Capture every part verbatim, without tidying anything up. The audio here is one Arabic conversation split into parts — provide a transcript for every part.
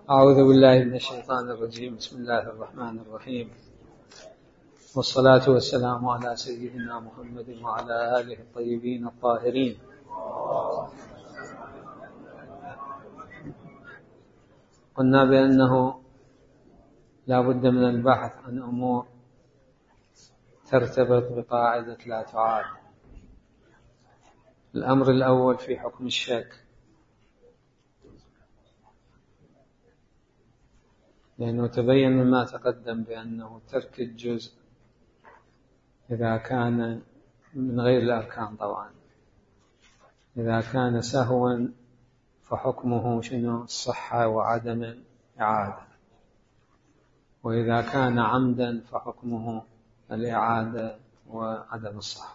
أعوذ بالله من الشيطان الرجيم. بسم الله الرحمن الرحيم، والصلاة والسلام على سيدنا محمد وعلى آله الطيبين الطاهرين. قلنا بأنه لا بد من البحث عن أمور ترتبط بقاعدة لا تعاد. الأمر الأول في حكم الشك، لأنه تبين مما تقدم بأنه ترك الجزء إذا كان من غير الأركان طبعا، إذا كان سهوا فحكمه شنو؟ الصحة وعدم الإعادة، وإذا كان عمدا فحكمه الإعادة وعدم الصحة.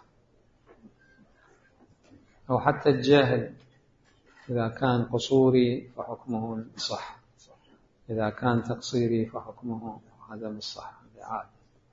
أو حتى الجاهل إذا كان قصوري فحكمه الصحة، إذا كان تقصيري فحكمه عدم الصحة الإعادة.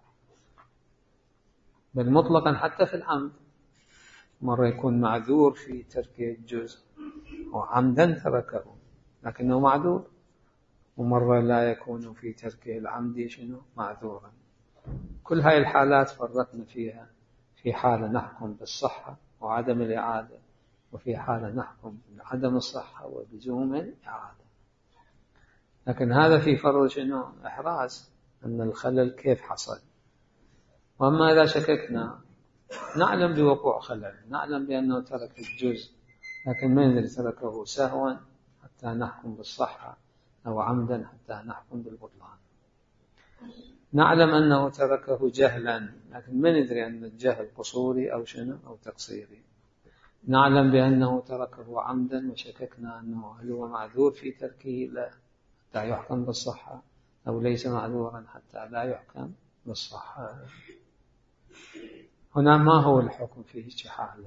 بل مطلقا حتى في العمد، مرة يكون معذور في ترك الجزء وعمدا تركه لكنه معذور، ومرة لا يكون في تركه العمد شنو؟ معذورا. كل هاي الحالات فرقنا فيها، في حالة نحكم بالصحة وعدم الإعادة، وفي حالة نحكم بعدم الصحة وبلزوم الإعادة. لكن هذا في فرض شنو؟ إحراز أن الخلل كيف حصل. وأما إذا شككنا نعلم بوقوع خلل، نعلم بأنه ترك الجزء لكن ما ندري تركه سهوا حتى نحكم بالصحة أو عمدا حتى نحكم بالبطلان. نعلم أنه تركه جهلا لكن ما ندري أن الجهل قصوري أو شنو أو تقصيري. نعلم بأنه تركه عمدا وشككنا أنه هل هو معذور في تركه لا حتى يحكم بالصحة، أو ليس معذورا حتى لا يحكم بالصحة. هنا ما هو الحكم في هذه الحالة؟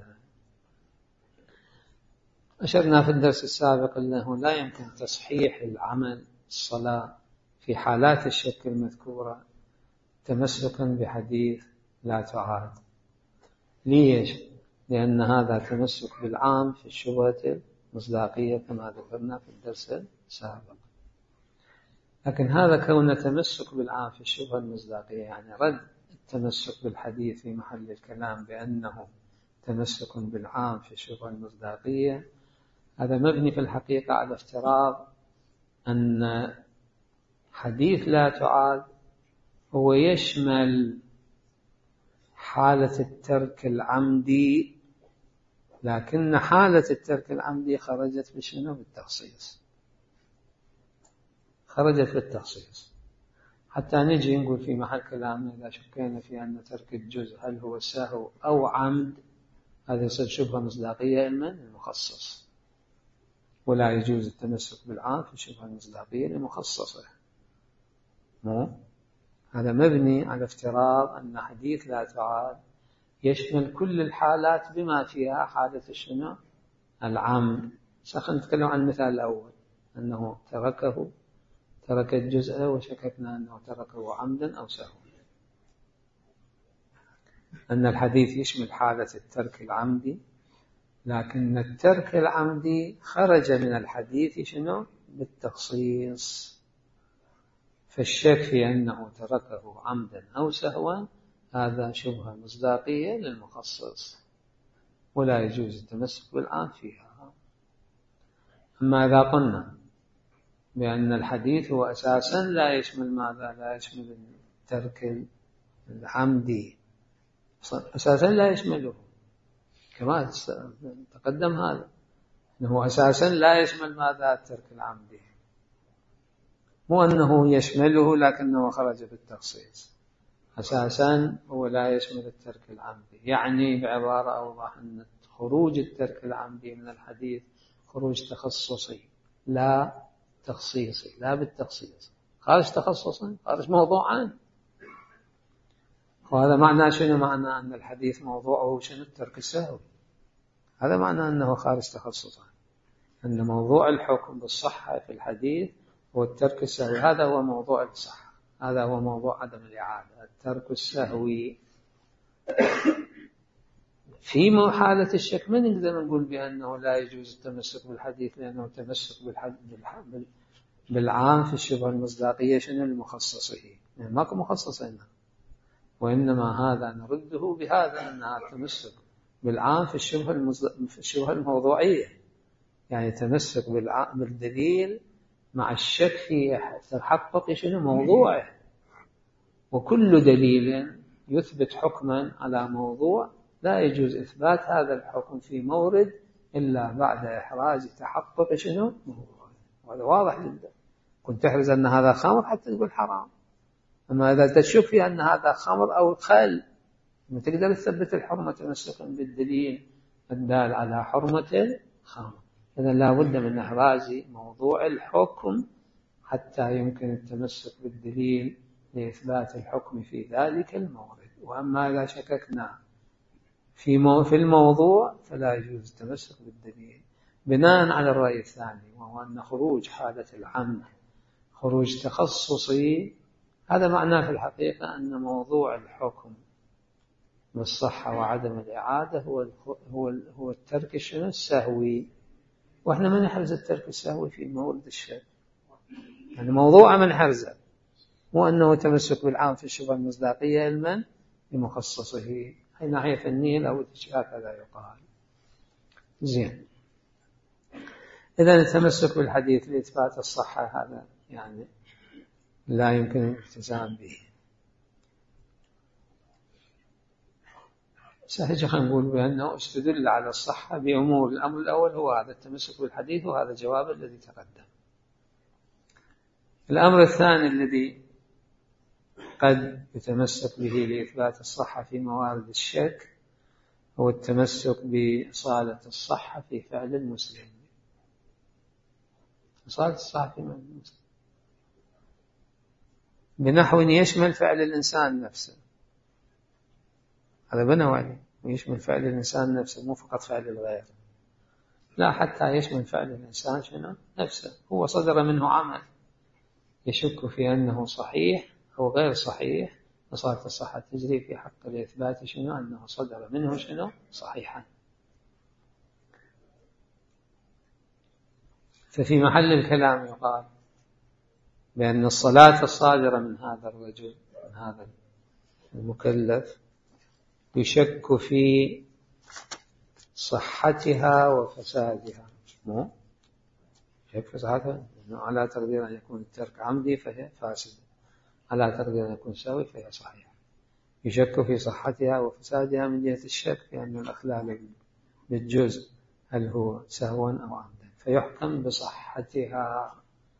أشرنا في الدرس السابق أنه لا يمكن تصحيح العمل الصلاة في حالات الشك المذكورة تمسكا بحديث لا تعاد. ليش؟ لأن هذا تمسك بالعام في الشبهة المصداقية كما ذكرنا في الدرس السابق. لكن هذا كون تمسك بالعام في الشبهة المصداقية يعني رد التمسك بالحديث في محل الكلام بأنه تمسك بالعام في الشبهة المصداقية، هذا مبني في الحقيقة على افتراض أن حديث لا تعاد هو يشمل حالة الترك العمدي، لكن حالة الترك العمدي خرجت بشنو؟ بالتخصيص، خرجت بالتخصيص. حتى نجي نقول في محل كلامنا إذا شكينا في أن ترك الجزء هل هو سهو أو عمد، هذا يصير شبهة مصداقية من المخصص، ولا يجوز التمسك بالعام في الشبهة المصداقية المخصصة. مو هذا مبني على افتراض أن حديث لا تعاد يشمل كل الحالات بما فيها حالة الشنو؟ العمد. سأخذ نتكلم عن المثال الأول، أنه تركه ترك الجزء وشككنا أنه تركه عمدا أو سهوا. أن الحديث يشمل حالة الترك العمدي، لكن الترك العمدي خرج من الحديث شنو؟ بالتخصيص. فالشك في أنه تركه عمدا أو سهوا هذا شبهة مصداقية للمخصص، ولا يجوز التمسك بالعام فيها. أما إذا قلنا بأن الحديث هو أساسا لا يشمل ماذا؟ لا يشمل الترك العمدي، أساسا لا يشمله، كما تقدم هذا أنه أساسا لا يشمل ماذا؟ الترك العمدي، مو أنه يشمله لكنه خرج بالتخصيص. أساسا هو لا يشمل الترك العمدي، يعني بعبارة أوضح أن خروج الترك العمدي من الحديث خروج تخصصي لا تخصيصي، لا بالتخصيص، خارج تخصصا، خارج موضوعا. وهذا معنى شنو؟ معنى أن الحديث موضوعه شنو؟ الترك السهوي. هذا معنى أنه خارج تخصصا، أن موضوع الحكم بالصحة في الحديث هو الترك السهوي. هذا هو موضوع الصحة، هذا هو موضوع عدم الإعادة، الترك السهوي. في حالة الشك ما نقدر نقول بأنه لا يجوز التمسك بالحديث لأنه تمسك بالحديث بالعام في الشبهة المصداقية شنو المخصصه، يعني ماكو مخصص هنا، وإنما هذا نرده بهذا أنها تمسك بالعام في الشبهة المصد... في الشبهة الموضوعية، يعني تمسك بالدليل مع الشك في تحقق شنو موضوعه، وكل دليل يثبت حكما على موضوع لا يجوز إثبات هذا الحكم في مورد إلا بعد إحراز تحقق شنو موضوعه. وهذا واضح جدا. كنت تحرز أن هذا خمر حتى تقول حرام، أما إذا تشك في أن هذا خمر أو خل ما تقدر تثبت الحرمة تمسكا بالدليل الدال على حرمة الخمر. إذا لا بد من إحراز موضوع الحكم حتى يمكن التمسك بالدليل لإثبات الحكم في ذلك المورد. وأما إذا شككنا في في الموضوع فلا يجوز التمسك بالدليل بناء على الرأي الثاني، وهو أن خروج حالة العمد خروج تخصصي، هذا معناه في الحقيقة أن موضوع الحكم بالصحة وعدم الإعادة هو هو هو الترك السهوي، وإحنا ما نحرز الترك السهوي في مورد الشك، يعني موضوع من حرزه، مو أنه تمسك بالعام في الشبهة المصداقية علما لمخصصه. هي ناحية فنية أو هكذا يقال. زين، إذا التمسك بالحديث لإثبات الصحة هذا يعني لا يمكن الالتزام به. سهل خلينا نقول بأنه استدل على الصحة بأمور. الأمر الأول هو هذا التمسك بالحديث، وهذا جواب الذي تقدم. الأمر الثاني الذي قد يتمسك به لإثبات الصحة في موارد الشك هو التمسك بإصالة الصحة في فعل المسلم. إصالة الصحة في فعل المسلم بنحو يشمل فعل الإنسان نفسه، هذا بنوا عليه، ويشمل فعل الإنسان نفسه مو فقط فعل الغير، لا حتى يشمل فعل الإنسان شنو نفسه. هو صدر منه عمل يشك في أنه صحيح أو غير صحيح، فصارت الصحة تجري في حق الإثبات شنو أنه صدر منه شنو صحيحا. ففي محل الكلام يقال بأن الصلاة الصادرة من هذا الرجل من هذا المكلف يشك في صحتها وفسادها، مو شك في صحتها على تقدير أن يكون الترك عمدي فهي فاسدة، على تقدير أن يكون سهوي فهي صحيحة. يشك في صحتها وفسادها من جهة الشك في أن الأخلال بالجزء هل هو سهوا أو عمدا، فيحكم بصحتها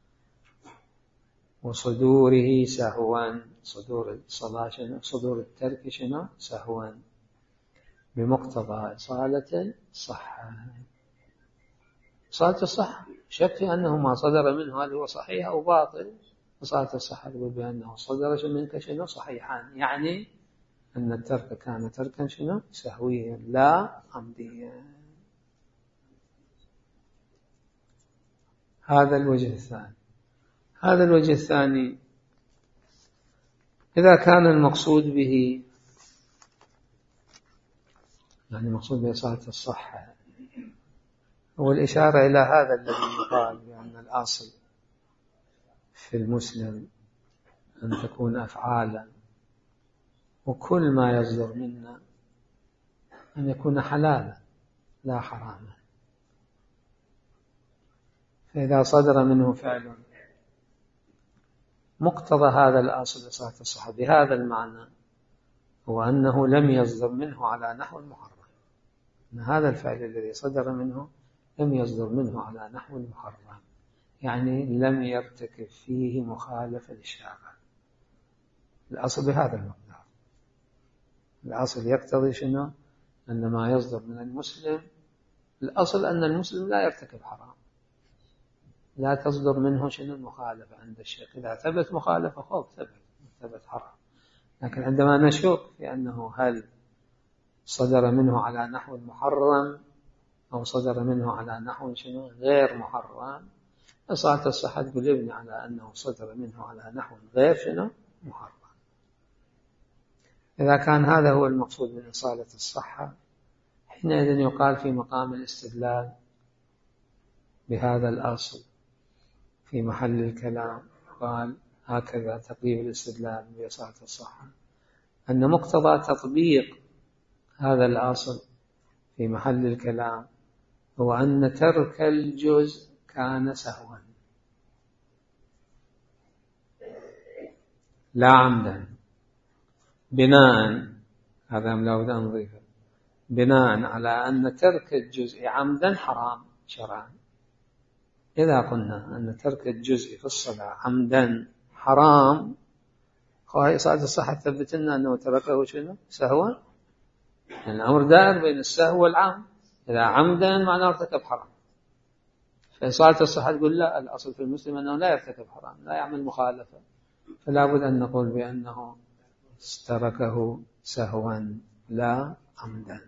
وصدوره سهوا، صدور الصلاة شنو صدور الترك شنو سهوا بمقتضى إصالة الصحة. إصالة الصحة شك في أنه ما صدر منه هل هو صحيح أو باطل، إصالة الصحة تقول بأنه صدر منك شنو صحيحان، يعني أن الترك كان تركا شنو سهويا لا عمديا. هذا الوجه الثاني. هذا الوجه الثاني إذا كان المقصود به يعني مقصود بإصالة الصحة هو الإشارة إلى هذا الذي يقال بأن الأصل في المسلم أن تكون أفعالا وكل ما يصدر منا أن يكون حلالا لا حراما. فإذا صدر منه فعل مقتضى هذا الأصل إصالة الصحة بهذا المعنى هو أنه لم يصدر منه على نحو المحرم، أن هذا الفعل الذي صدر منه لم يصدر منه على نحو المحرم، يعني لم يرتكب فيه مخالفة للشارع. الأصل بهذا المقدار. الأصل يقتضي شنو أن ما يصدر من المسلم، الأصل أن المسلم لا يرتكب حرام، لا تصدر منه شنو المخالفة عند الشيخ. إذا ثبت مخالفة خوف ثبت ثبت حرام، لكن عندما نشك في أنه هل صدر منه على نحو المحرم أو صدر منه على نحو شنو غير محرم، إصالة الصحة تقول يبني على أنه صدر منه على نحو غير شنو محرم. إذا كان هذا هو المقصود من إصالة الصحة حينئذ يقال في مقام الاستدلال بهذا الأصل في محل الكلام قال هكذا تقريب الاستدلال بإصالة الصحة، أن مقتضى تطبيق هذا الأصل في محل الكلام هو أن ترك الجزء كان سهوا لا عمدا، بناء هذا لا بد أن نضيفه، بناء على أن ترك الجزء عمدا حرام شرعا. إذا قلنا أن ترك الجزء في الصلاة عمدا حرام، خواهي إصالة الصحة ثبت لنا أنه تركه شنو؟ سهوا. الأمر دائر بين السهو والعمد، إذا عمدا معناه ارتكب حرام، فإصالة الصحة تقول لا، الأصل في المسلم أنه لا يرتكب حرام، لا يعمل مخالفة، فلا بد أن نقول بأنه تركه سهوا لا عمدا.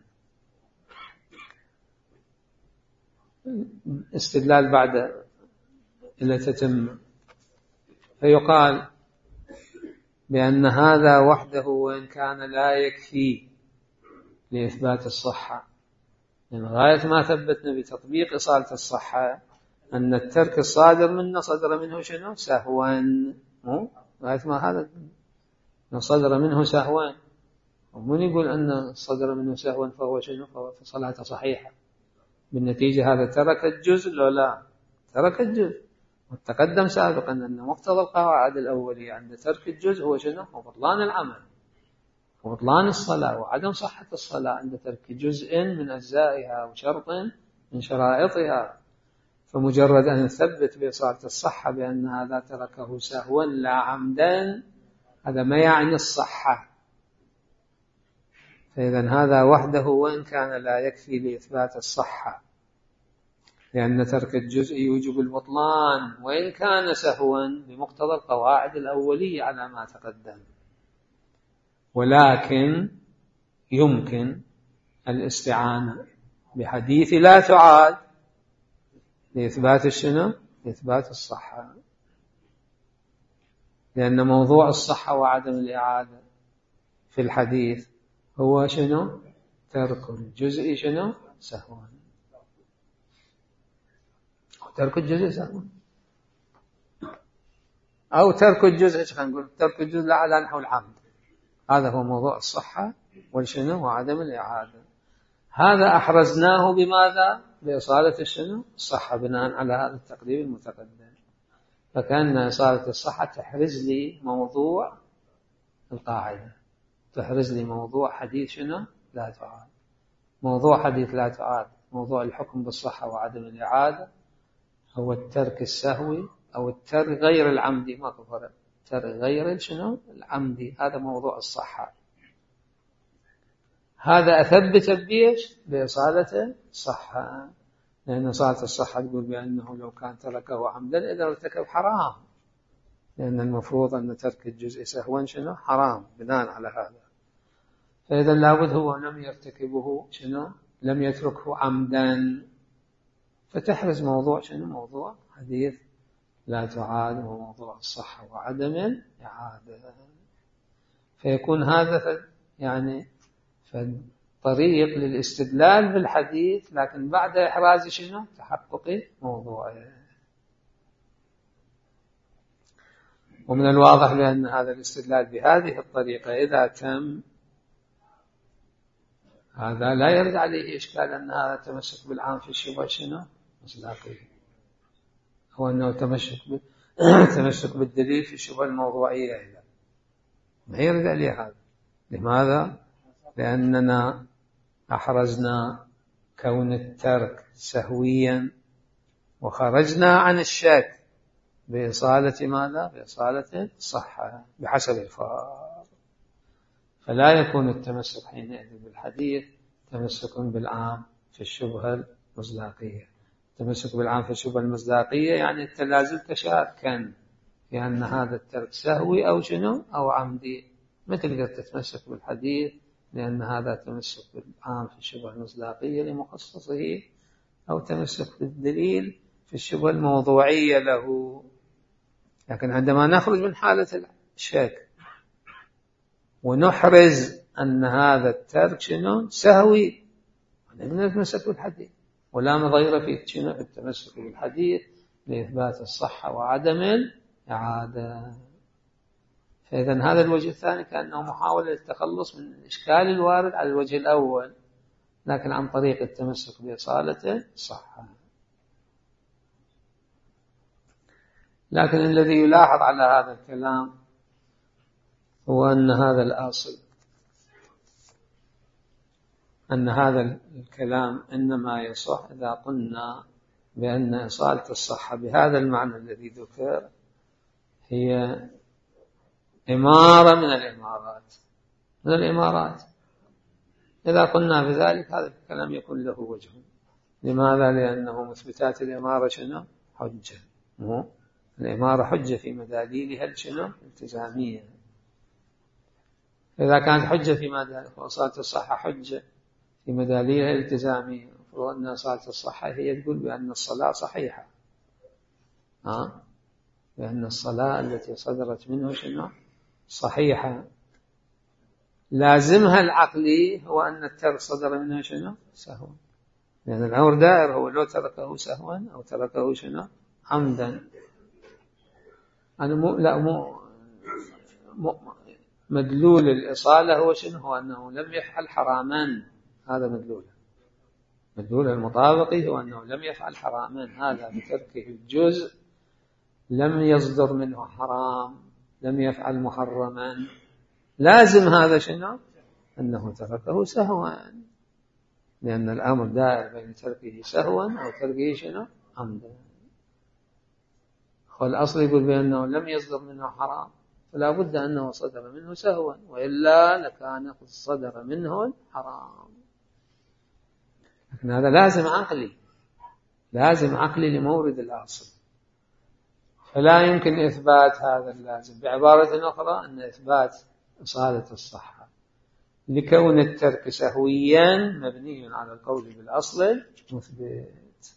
استدلال بعد إلى تتم، فيقال بأن هذا وحده وإن كان لا يكفي لإثبات الصحة، يعني غاية ما ثبتنا بتطبيق إصالة الصحة أن الترك الصادر منه صدر منه شنو؟ سهوا، غاية ما هذا صدر منه سهوا، ومن يقول أن صدر منه سهوا فهو شنو؟ فهو صلاته صحيحة، بالنتيجة هذا ترك الجزء لو لا ترك الجزء. وتقدم سابقا أن مقتضى القواعد الأولية عند ترك الجزء هو شنو؟ هو بطلان العمل وبطلان الصلاة وعدم صحة الصلاة عند ترك جزء من أجزائها وشرط من شرائطها. فمجرد أن نثبت بإصالة الصحة بأن هذا تركه سهوا لا عمدا، هذا ما يعني الصحة. فإذا هذا وحده وإن كان لا يكفي لإثبات الصحة، لأن ترك الجزء يوجب البطلان وإن كان سهوا بمقتضى القواعد الأولية على ما تقدم. ولكن يمكن الاستعانة بحديث لا تعاد لإثبات الشنو؟ لإثبات الصحة، لأن موضوع الصحة وعدم الإعادة في الحديث هو شنو؟ ترك الجزء شنو؟ سهوا، ترك الجزء سهوا، أو ترك الجزء خلينا نقول ترك الجزء لا على نحو العمد، هذا هو موضوع الصحة والشنو؟ وعدم الإعادة. هذا أحرزناه بماذا؟ بإصالة الشنو؟ الصحة، بناء على هذا التقديم المتقدم. فكأن إصالة الصحة تحرز لي موضوع القاعدة، تحرز لي موضوع حديث شنو؟ لا تعاد. موضوع حديث لا تعاد موضوع الحكم بالصحة وعدم الإعادة، هو الترك السهوي أو الترك غير العمدي، ما فرق، ترك غير شنو؟ العمدي، هذا موضوع الصحة. هذا أثبت بيش بإصالة الصحة، لأن إصالة الصحة تقول بأنه لو كان تركه عمدا إذا ارتكب حرام، لأن المفروض أن ترك الجزء سهوا شنو؟ حرام، بناء على هذا. فإذا لابد هو لم يرتكبه شنو؟ لم يتركه عمدا، فتحرز موضوع شنو؟ موضوع حديث لا تعاد، وموضوع الصحة وعدم الإعادة. فيكون هذا يعني فالطريق للاستدلال بالحديث، لكن بعد إحراز شنو؟ تحقق موضوعه. ومن الواضح بأن هذا الاستدلال بهذه الطريقة إذا تم، هذا لا يرد عليه إشكال أن هذا تمسك بالعام في الشبه شنو؟ مصداقية، هو أنه تمسك تمسك بالدليل في الشبه الموضوعية، إلا ما يرد عليه هذا. لماذا؟ لأننا أحرزنا كون الترك سهويا وخرجنا عن الشك بإصالة ماذا؟ بإصالة الصحة بحسب الفار. فلا يكون التمسك حينئذ بالحديث تمسك بالعام في الشبهة المصداقية. التمسك بالعام في الشبهة المصداقية يعني التلازم تشاكا في أن هذا الترك سهوي أو شنو؟ أو عمدي، ما تقدر تتمسك بالحديث لأن هذا تمسك بالعام في الشبهة المصداقية لمخصصه، أو تمسك بالدليل في الشبهة الموضوعية له. لكن عندما نخرج من حالة الشك ونحرز أن هذا الترك شنو؟ سهوي، نتمسك بالحديث، ولا مضير في شنو؟ في التمسك بالحديث، لإثبات الصحة وعدم الإعادة. فإذن هذا الوجه الثاني كأنه محاولة للتخلص من الإشكال الوارد على الوجه الأول، لكن عن طريق التمسك بأصالة الصحة. لكن الذي يلاحظ على هذا الكلام هو أن هذا الأصل أن هذا الكلام إنما يصح إذا قلنا بأن إصالة الصحة بهذا المعنى الذي ذكر هي إمارة من الإمارات من الإمارات إذا قلنا بذلك هذا الكلام يكون له وجه. لماذا؟ لأنه مثبتات الإمارة شنو؟ حجة. مو الإمارة حجة في مداليلها شنو؟ التزامية. إذا كانت حجة في مداليلها وإصالة الصحة حجة في مداليلها الالتزامية، وأن إصالة الصحة هي تقول بأن الصلاة صحيحة، ها؟ بأن الصلاة التي صدرت منه شنو؟ صحيحة. لازمها العقلي هو أن الترك صدر منه شنو؟ سهوا، لأن الأمر دائر، هو لو تركه سهوا أو تركه شنو؟ عمدا. أنا مو لا مو, مو مدلول الإصالة هو شنو؟ هو أنه لم يفعل حراما. هذا مدلول مدلول المطابقي هو أنه لم يفعل حراما، هذا بتركه الجزء لم يصدر منه حرام، لم يفعل محرما. لازم هذا شنو؟ أنه تركه سهوا، لأن الأمر دائر بين تركه سهوا أو تركه شنو؟ عمدا. والأصل يقول بأنه لم يصدر منه حرام، فلا بد أنه صدر منه سهوا، وإلا لكان قد صدر منه الحرام. لكن هذا لازم عقلي لازم عقلي لمورد الأصل، فلا يمكن إثبات هذا اللازم. بعبارة أخرى أن إثبات إصالة الصحة لكون الترك سهويا مبني على القول بالأصل المثبت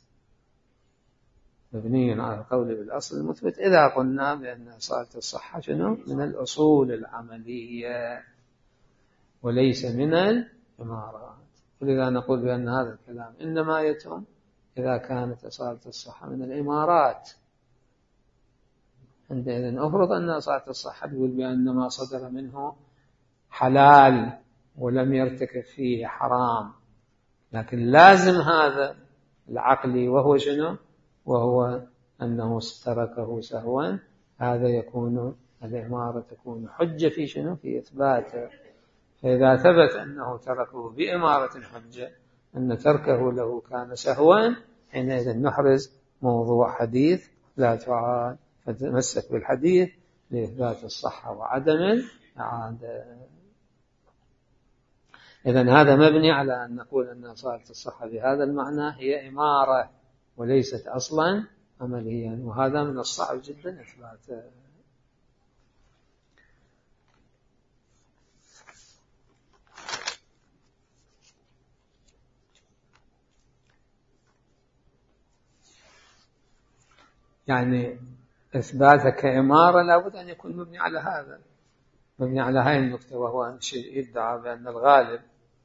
مبني على القول بالأصل المثبت إذا قلنا بأن إصالة الصحة شنو؟ من الأصول العملية وليس من الإمارات. ولذا نقول بأن هذا الكلام إنما يتم إذا كانت إصالة الصحة من الإمارات. عندئذ أفرض أن إصالة الصحة يقول بأن ما صدر منه حلال ولم يرتكب فيه حرام، لكن لازم هذا العقلي وهو شنو؟ وهو أنه تركه سهوا. هذا يكون الإمارة تكون حجة في شنو؟ في إثباته. فإذا ثبت أنه تركه بإمارة حجة أن تركه له كان سهوا، حينئذ نحرز موضوع حديث لا تعاد، فتمسك بالحديث لإثبات الصحة وعدم الإعادة. إذن هذا مبني على أن نقول أن إصالة الصحة بهذا المعنى هي إمارة وليست أصلا عمليا، وهذا من الصعب جدا إثباته. يعني إثباته كإمارة لابد أن يكون مبني على هذا مبني على هذه النقطة، وهو أن شيء يدعى بأن الغالب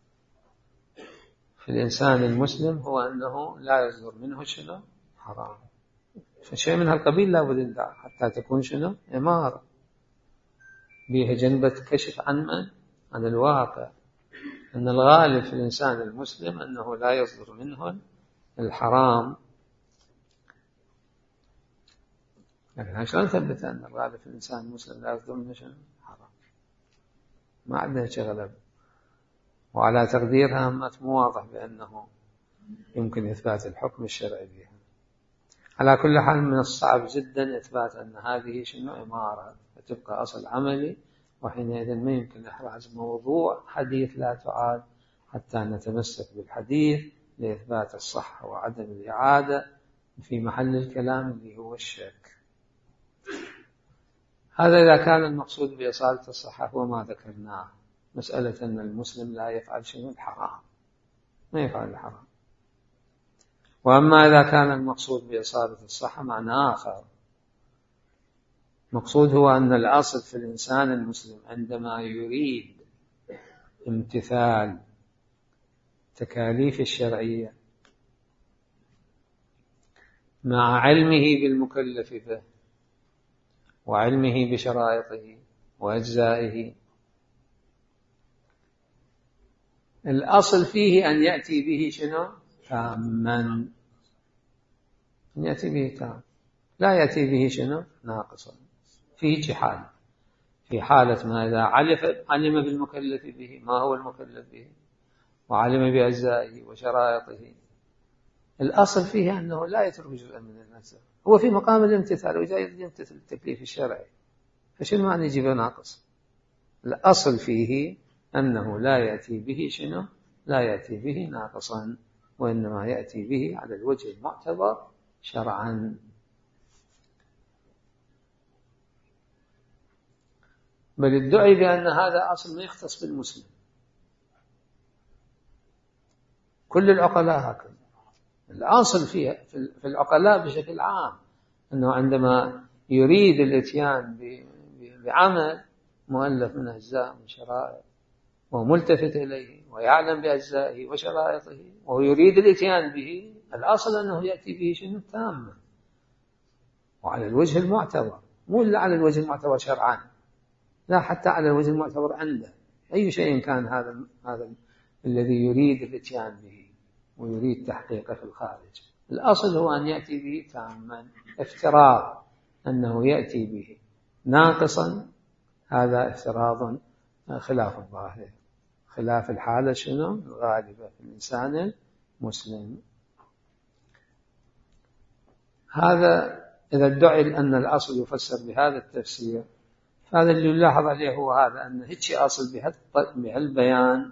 في الإنسان المسلم هو أنه لا يصدر منه شنو؟ حرام. فشيء من هالقبيل لابد يدعى حتى تكون شنو؟ إمارة بها جنبة كشف عن من؟ عن الواقع، أن الغالب في الإنسان المسلم أنه لا يصدر منه الحرام. لكن شلون نثبت أن الغالب في الإنسان المسلم لا يصدر منه شنو؟ حرام؟ ما عندنا شغلة. وعلى تقديرها مو واضح بأنه يمكن إثبات الحكم الشرعي بها. على كل حال من الصعب جدا إثبات أن هذه شنو؟ إمارة، فتبقى أصل عملي، وحينئذ ما يمكن إحراز موضوع حديث لا تعاد حتى نتمسك بالحديث لإثبات الصحة وعدم الإعادة في محل الكلام اللي هو الشك. هذا إذا كان المقصود بإصالة الصحة هو ما ذكرناه، مسألة أن المسلم لا يفعل شيء الحرام، ما يفعل الحرام. وأما إذا كان المقصود بإصالة الصحة معنى آخر، مقصود هو أن الأصل في الإنسان المسلم عندما يريد امتثال تكاليف الشرعية مع علمه بالمكلف به وعلمه بشرائطه وأجزائه، الأصل فيه أن يأتي به شنو؟ تاما، أن يأتي به تام، لا يأتي به شنو؟ ناقصا. في حالة في حالة ما إذا علم بالمكلف به ما هو المكلف به وعلم بأجزائه وشرائطه، الأصل فيه أنه لا يترك جزءا من الأجزاء، هو في مقام الامتثال وجاي يمتثل التكليف الشرعي، فشنو معنى يجيب ناقص؟ الأصل فيه أنه لا يأتي به شنو؟ لا يأتي به ناقصا، وإنما يأتي به على الوجه المعتبر شرعا. بل ادعي بأن هذا أصل ما يختص بالمسلم، كل العقلاء هكذا. الأصل فيه في العقلاء بشكل عام أنه عندما يريد الاتيان بعمل مؤلف من أجزاء من شرائط وملتفت إليه ويعلم بأجزائه وشرائطه ويريد الاتيان به، الأصل أنه يأتي به شنو؟ تاما وعلى الوجه المعتبر، مو إلا على الوجه المعتبر شرعا، لا حتى على الوجه المعتبر عنده، أي شيء كان هذا هذا الذي يريد الاتيان به ويريد تحقيقه في الخارج، الأصل هو أن يأتي به تاما. افتراض أنه يأتي به ناقصا هذا افتراض خلاف الظاهر، خلاف الحالة شنو؟ الغالبة في الإنسان المسلم. هذا إذا ادعي أن الأصل يفسر بهذا التفسير، هذا اللي يلاحظ عليه هو هذا، أن هيك أصل بهالبيان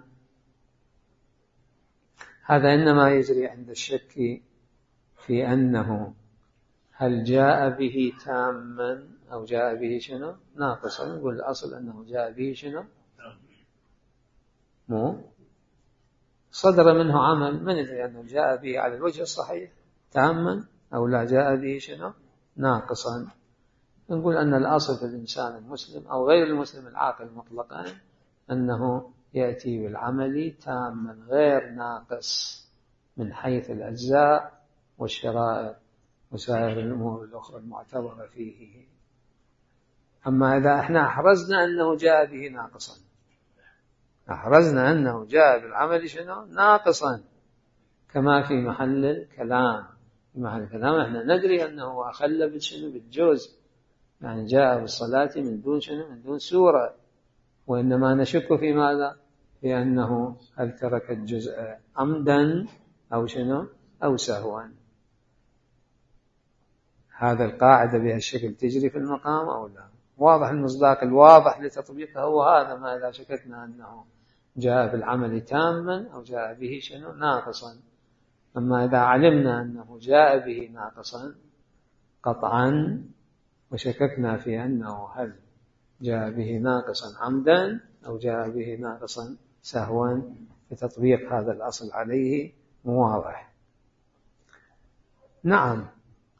هذا إنما يجري عند الشك في أنه هل جاء به تاما أو جاء به شنو؟ ناقصا. نقول الأصل أنه جاء به شنو؟ مو صدر منه عمل، من يدري أنه جاء به على الوجه الصحيح تاما أو لا جاء به شنو؟ ناقصا. نقول أن الأصل في الإنسان المسلم أو غير المسلم العاقل مطلقا أنه يأتي بالعمل تاما غير ناقص من حيث الأجزاء والشرائط وسائر الأمور الأخرى المعتبرة فيه. أما إذا إحنا أحرزنا أنه جاء به ناقصا، أحرزنا أنه جاء بالعمل شنو؟ ناقصا، كما في محل الكلام. في محل الكلام إحنا ندري أنه أخل بالشنو؟ بالجزء، يعني جاء بالصلاة من دون شنو؟ من دون سورة، وإنما نشك في ماذا؟ في أنه هل ترك الجزء عمدا أو شنو؟ أو سهوا. هذا القاعدة بهالشكل تجري في المقام أو لا؟ واضح المصداق الواضح لتطبيقها هو هذا، ما إذا شككنا أنه جاء بالعمل تاما أو جاء به شنو؟ ناقصا. أما إذا علمنا أنه جاء به ناقصا قطعا وشككنا في أنه هل جاء به ناقصا عمدا أو جاء به ناقصا سهوا، لتطبيق هذا الأصل عليه واضح. نعم،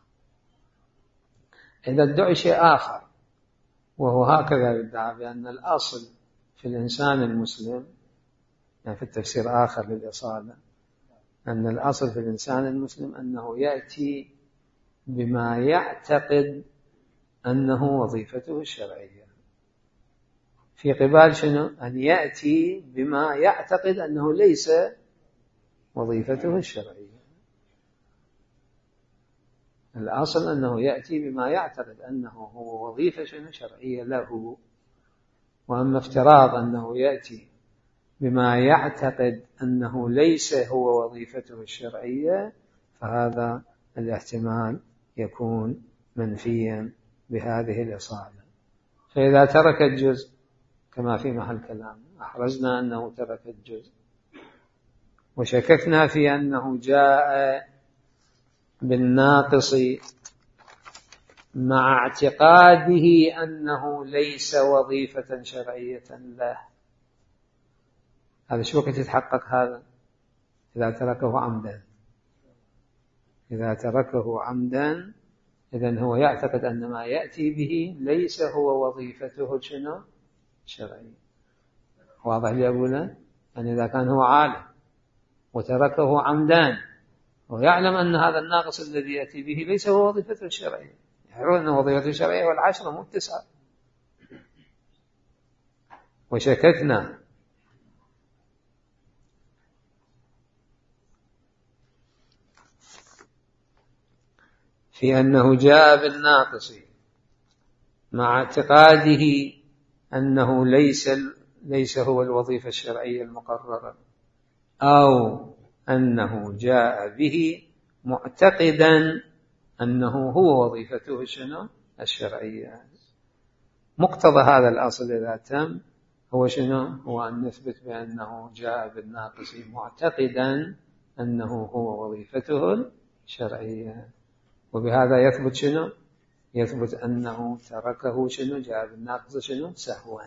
إذا ادعي شيء آخر وهو هكذا يدعى بأن الأصل في الإنسان المسلم، يعني في التفسير آخر للإصالة، أن الأصل في الإنسان المسلم أنه يأتي بما يعتقد أنه وظيفته الشرعية، في قبال شنو؟ أن يأتي بما يعتقد أنه ليس وظيفته الشرعية. الأصل أنه يأتي بما يعتقد أنه هو وظيفة شنو؟ شرعية له. وأما افتراض أنه يأتي بما يعتقد أنه ليس هو وظيفته الشرعية، فهذا الاحتمال يكون منفيا بهذه الإصالة. فإذا ترك الجزء كما في محل كلام، أحرزنا أنه ترك الجزء وشككنا في أنه جاء بالناقص مع اعتقاده أنه ليس وظيفة شرعية له، هذا شو وقت يتحقق هذا؟ إذا تركه عمدا. إذا تركه عمدا إذن هو يعتقد أن ما يأتي به ليس هو وظيفته شنو؟ شرعية. واضح لي أقوله؟ يعني إذا كان هو عالم وتركه عمدان ويعلم أن هذا الناقص الذي يأتي به ليس هو وظيفته الشرعية. يعرفون أن وظيفته الشرعية والعشرة مو التسعة. وشككنا في أنه جاء بالناقص مع اعتقاده أنه ليس ليس هو الوظيفة الشرعية المقررة، أو أنه جاء به معتقدا أنه هو وظيفته شنو الشرعية. مقتضى هذا الأصل إذا تم هو شنو؟ هو أن نثبت بأنه جاء بالناقص معتقدا أنه هو وظيفته الشرعية، وبهذا يثبت شنو؟ يثبت أنه تركه شنو؟ جاء بالناقص شنو؟ سهوا.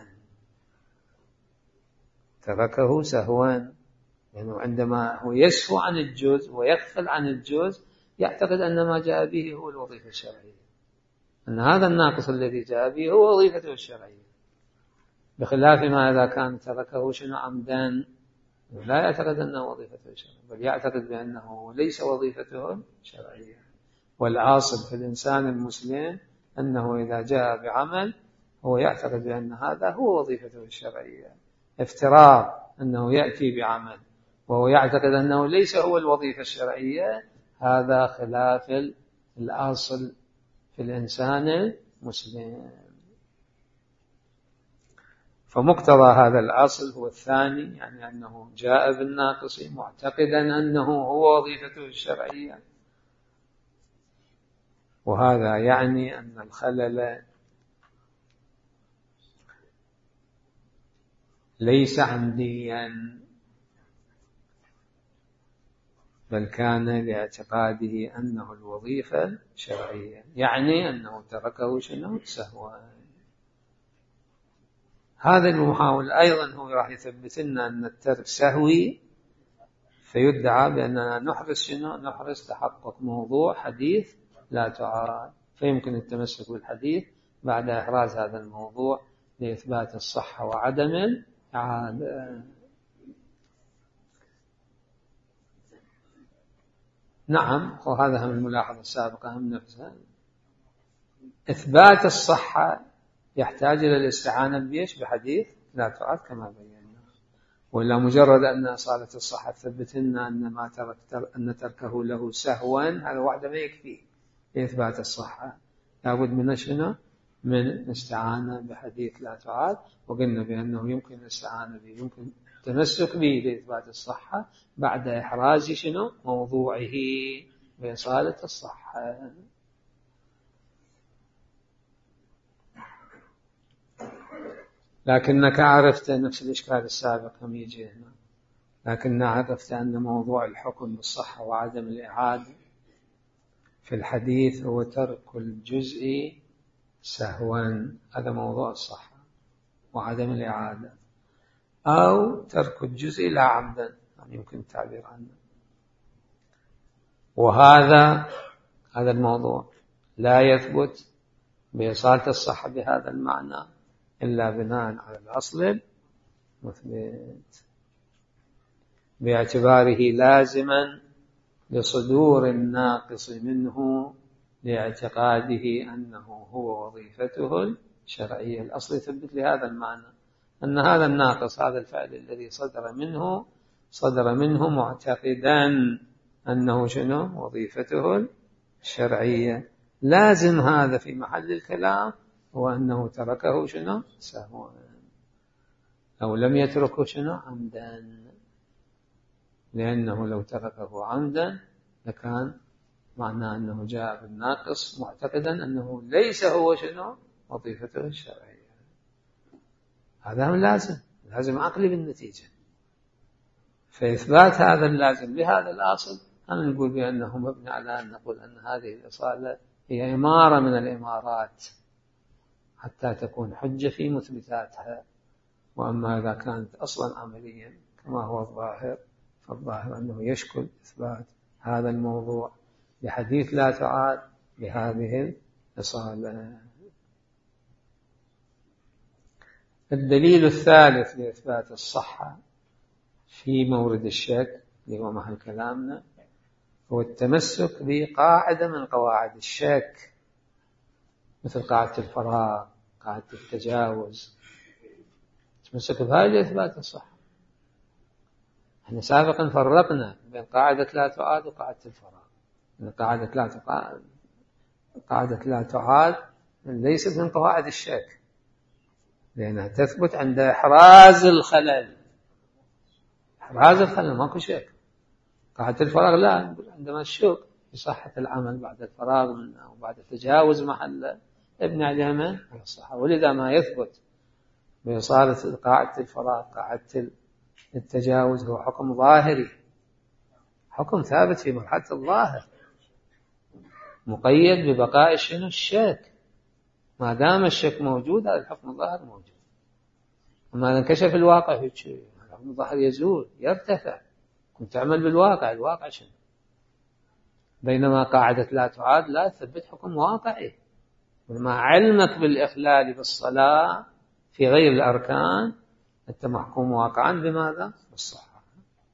تركه سهوا، لأنه يعني عندما هو يسهو عن الجزء ويغفل عن الجزء يعتقد أن ما جاء به هو الوظيفة الشرعية، أن هذا الناقص الذي جاء به هو وظيفته الشرعية، بخلاف ما إذا كان تركه شنو عمدا لا يعتقد أنه وظيفته الشرعية، بل يعتقد بأنه ليس وظيفته الشرعية. والعاصل في الإنسان المسلم أنه إذا جاء بعمل هو يعتقد بأن هذا هو وظيفته الشرعية. افتراء أنه يأتي بعمل وهو يعتقد أنه ليس هو الوظيفة الشرعية هذا خلاف الأصل في الإنسان المسلم. فمقتضى هذا الأصل هو الثاني، يعني أنه جاء بالناقص معتقدا أنه هو وظيفته الشرعية، وهذا يعني أن الخلل ليس عمديا بل كان لاعتقاده أنه الوظيفة الشرعية، يعني أنه تركه شنو سهوا. هذا المحاول أيضا هو راح يثبت لنا أن الترك سهوي، فيدعى بأننا نحرص شنو نحرص تحقق موضوع حديث لا تعارض، فيمكن التمسك بالحديث بعد إحراز هذا الموضوع لإثبات الصحة وعدم الإعادة. نعم، وهذا هم الملاحظة السابقة هم نفسها. إثبات الصحة يحتاج إلى الاستعانة بيش بحديث لا تعارض كما بينا، ولا مجرد أن أصالة الصحة تثبت لنا أن ما ترك أن تركه له سهوا هذا وحده ما يكفي لإثبات الصحة، لابد من شنو؟ من استعانة بحديث لا تعارض، وقلنا بأنه يمكن الاستعانة به يمكن التمسك به لإثبات الصحة بعد إحراز شنو موضوعه بإصالة الصحة. لكنك عرفت نفس الإشكال السابق هم يجي هنا، لكن عرفت أن موضوع الحكم بالصحة وعدم الإعادة في الحديث هو ترك الجزء سهوا، هذا موضوع الصحة وعدم الإعادة، أو ترك الجزء لا عمدا يعني يمكن التعبير عنه. وهذا هذا الموضوع لا يثبت بإصالة الصحة بهذا المعنى إلا بناء على الأصل المثبت، باعتباره لازما لصدور الناقص منه لاعتقاده أنه هو وظيفته الشرعية. الأصل يثبت لهذا المعنى أن هذا الناقص هذا الفعل الذي صدر منه صدر منه معتقدا أنه شنو وظيفته الشرعية، لازم هذا في محل الكلام هو أنه تركه شنو سهوا، أو لم يتركه شنو عمدا، لأنه لو تركه عمدا لكان معناه أنه جاء بالناقص معتقدا أنه ليس هو شنو وظيفته الشرعية. هذا هم لازم لازم عقلي بالنتيجة. فإثبات هذا اللازم بهذا الأصل أنا نقول بأنه مبني على أن نقول أن هذه الإصالة هي إمارة من الإمارات حتى تكون حجة في مثبتاتها. وأما إذا كانت أصلا عمليا كما هو الظاهر فالظاهر أنه يشكل إثبات هذا الموضوع بحديث لا تعاد بهذه الإصالة. الدليل الثالث لإثبات الصحة في مورد الشك اللي هو محل كلامنا هو التمسك بقاعدة من قواعد الشك، مثل قاعدة الفراغ، قاعدة التجاوز. التمسك بهذه لإثبات الصحة. احنا سابقا فرقنا بين قاعدة لا تعاد وقاعدة الفراغ. قاعدة لا تعاد قاعدة لا تعاد ليست من قواعد الشك، لأنها تثبت عند إحراز الخلل. إحراز الخلل ماكو شك. قاعدة الفراغ لا، عندما الشك بصحة العمل بعد الفراغ منه أو بعد تجاوز محله ابن عليها من الصحة. ولذا ما يثبت بإصالة قاعدة الفراغ قاعدة التجاوز هو حكم ظاهري، حكم ثابت في مرحلة الظاهر، مقيد ببقاء شنو الشك. ما دام الشك موجود هذا الحكم الظاهر موجود. وما انكشف الواقع في شيء الحكم الظاهر يزول يرتفع. كنت تعمل بالواقع، الواقع شنو؟ بينما قاعدة لا تعاد لا تثبت حكم واقعي. ومع علمك بالإخلال بالصلاة في غير الأركان أنت محكوم واقعا بماذا؟ بالصحة.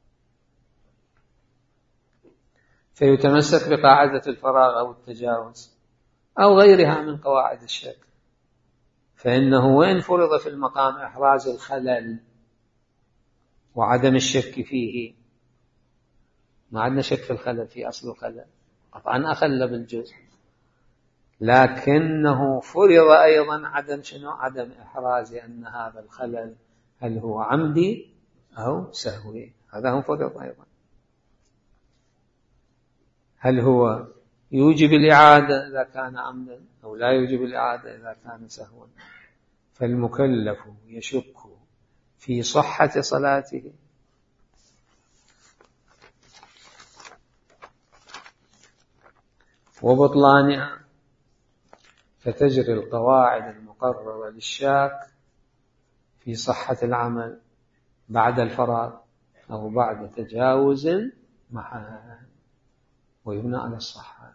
فيتمسك بقاعدة الفراغ أو التجاوز أو غيرها من قواعد الشك، فإنه وإن فرض في المقام إحراز الخلل وعدم الشك فيه، ما عندنا شك في الخلل، في أصل الخلل قطعا أخل بالجزء، لكنه فرض أيضا عدم شنو؟ عدم إحراز أن هذا الخلل هل هو عمدي أو سهوي. هذا هم فرض أيضا. هل هو يوجب الإعادة إذا كان عمدا أو لا يوجب الإعادة إذا كان سهوا. فالمكلف يشك في صحة صلاته وبطلانها، فتجري القواعد المقررة للشاك في صحة العمل بعد الفراغ أو بعد تجاوز محال، ويبنى على الصحة.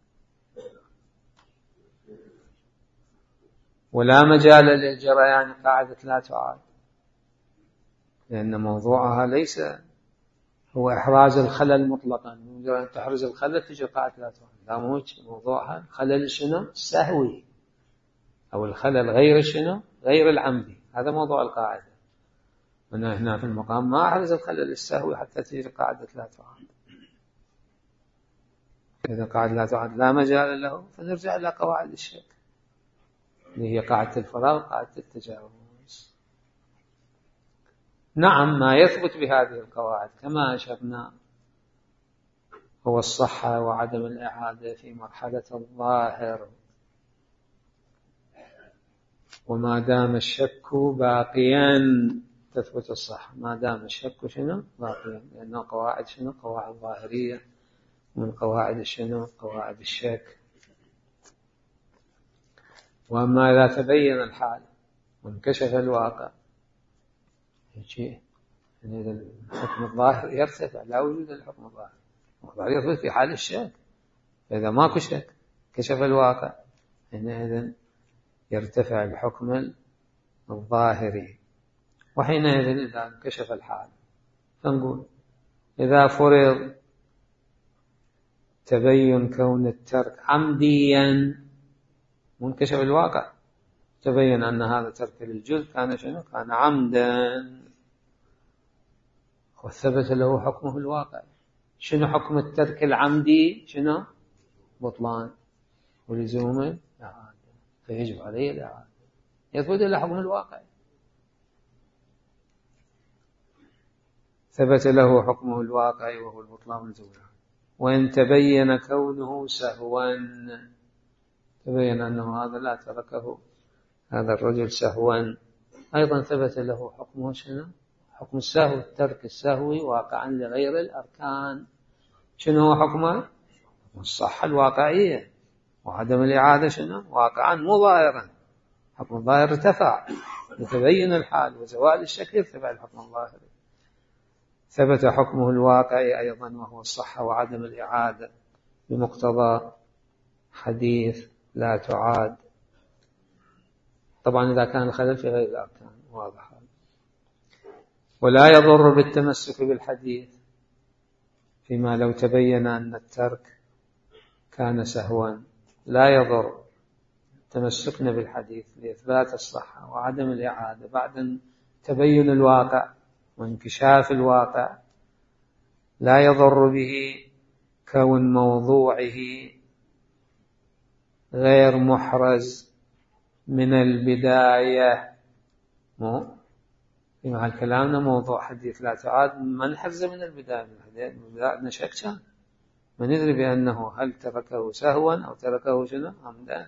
ولا مجال للجريان قاعدة لا تعاد، لأن موضوعها ليس هو إحراز الخلل مطلقا. من تحرز الخلل تجي قاعدة لا تعاد، لا موضوعها الخلل شنو؟ السهوي أو الخلل غير شنو؟ غير العمدي. هذا موضوع القاعدة. هنا هنا في المقام ما أحرز الخلل السهوي حتى تجي قاعدة لا تعاد. إذا قاعدة لا تعاد لا مجال له، فنرجع إلى قواعد الشك اللي هي قاعدة الفراغ وقاعدة التجاوز. نعم ما يثبت بهذه القواعد كما أشرنا هو الصحة وعدم الإعادة في مرحلة الظاهر. وما دام الشك باقيا تثبت الصحة، ما دام الشك شنو باقيا، لأنه قواعد شنو؟ قواعد ظاهرية من قواعد شنو؟ قواعد الشك. وأما إذا تبين الحال وانكشف الواقع شيء، يعني الحكم الظاهر يرتفع، لا وجود للحكم الظاهر. الظاهر يثبت في حال الشك. فإذا ماكو شك كشف الواقع حينئذ يرتفع الحكم الظاهري. وحينئذ إذا انكشف الحال فنقول إذا فرض تبين كون الترك عمديا وانكشف الواقع، تبين أن هذا ترك للجزء كان شنو؟ كان عمدا، وثبت له حكمه الواقع. شنو حكم الترك العمدي؟ شنو؟ بطلان ولزوم الإعادة، فيجب عليه الإعادة، يثبت له حكم الواقع. ثبت له حكمه الواقع وهو البطلان ولزوم الإعادة. وإن تبين كونه سهوا، تبين أنه هذا لا تركه هذا الرجل سهوا، أيضا ثبت له حكمه شنو؟ حكم السهو، الترك السهوي واقعا لغير الأركان. شنو هو حكمه؟ الصحة الواقعية. وعدم الإعادة شنو؟ واقعا مظاهرا. حكم الظاهر ارتفع يتبين الحال وزوال الشك يرتفع الحكم الظاهري. ثبت حكمه الواقعي أيضا وهو الصحة وعدم الإعادة بمقتضى حديث لا تعاد. طبعا إذا كان الخلل في غير الأركان واضح. ولا يضر بالتمسك بالحديث فيما لو تبين أن الترك كان سهوا لا يضر تمسكنا بالحديث لإثبات الصحة وعدم الإعادة بعد تبين الواقع وانكشاف الواقع. لا يضر به كون موضوعه غير محرز من البداية. مو في محل كلامنا موضوع حديث لا تعاد ما نحرزه من البداية. من البداية نشك كان ما ندري بأنه هل تركه سهوا أو تركه شنو عمدا.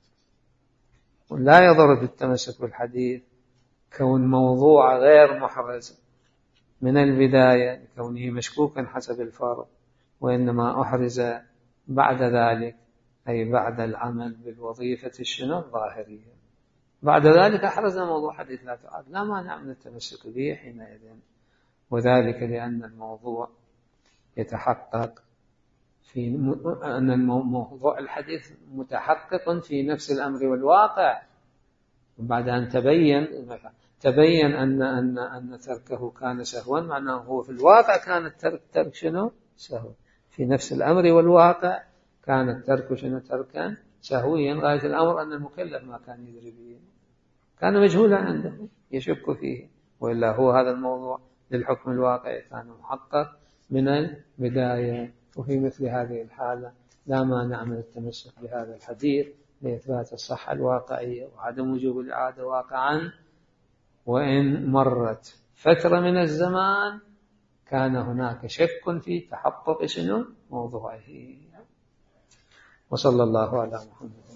ولا يضر بالتمسك بالحديث كون موضوع غير محرز من البداية كونه مشكوكا حسب الفرض، وإنما أحرز بعد ذلك أي بعد العمل بالوظيفة الشنو الظاهرية. بعد ذلك أحرزنا موضوع حديث لا تعاد لا مانع من التمسك به حينئذ، وذلك لأن الموضوع يتحقق في أن موضوع الحديث متحقق في نفس الأمر والواقع. وبعد أن تبين تبين أن أن أن تركه كان سهوا معناه هو في الواقع كان الترك ترك شنو سهو، في نفس الأمر والواقع كان الترك شنو تركا سهويا غاية الأمر أن المكلف ما كان يدري به، كان مجهولا عنده يشك فيه، وإلا هو هذا الموضوع للحكم الواقعي كان محقق من البداية. وفي مثل هذه الحالة لا مانع من التمسك بهذا الحديث لإثبات الصحة الواقعية وعدم وجوب الإعادة واقعا، وإن مرت فترة من الزمان كان هناك شك في تحقق شنو موضوعه. وصلى الله على محمد.